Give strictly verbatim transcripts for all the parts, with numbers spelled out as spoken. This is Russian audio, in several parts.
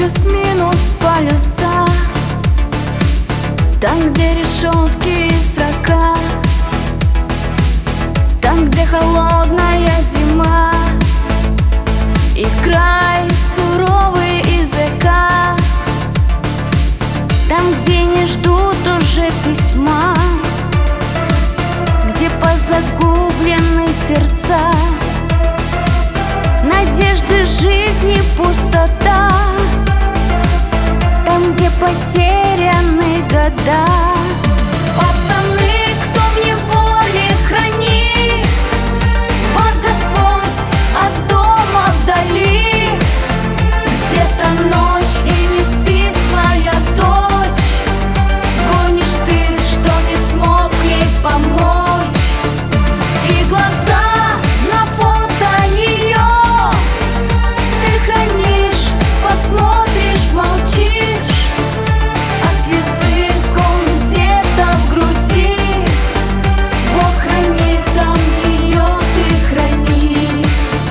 плюс-минус полюса, там, где решетки и строка, там, где холодная зима и край суровый языка, там, где не ждут уже письма, где позагублены сердца, надежды жизни пустота, там, где потеряны года. Пацаны, кто в неволе храни вас Господь от дома вдали, где-то ночь и не спит твоя дочь, гонишь ты, что не смог ей помочь, и глаза на фото ее ты хранишь, посмотришь, молчишь, а слезы ком где-то в груди. Бог хранит там ее, ты храни.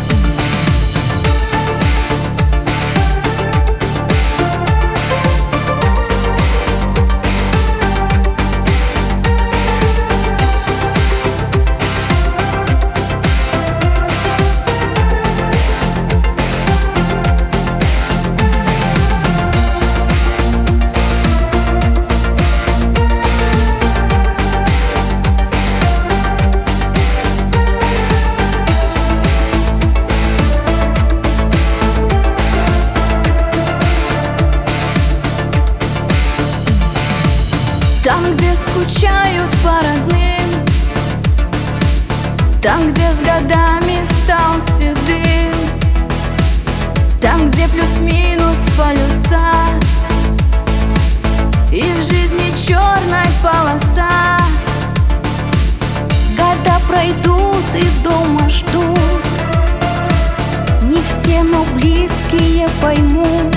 Там, где скучают по родным, там, где с годами стал седым, там, где плюс-минус полюса и в жизни черная полоса. Года пройдут и дома ждут, не все, но близкие поймут,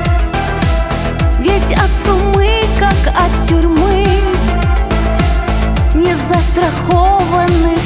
ведь от сумы, как от тюрьмы, не застрахованы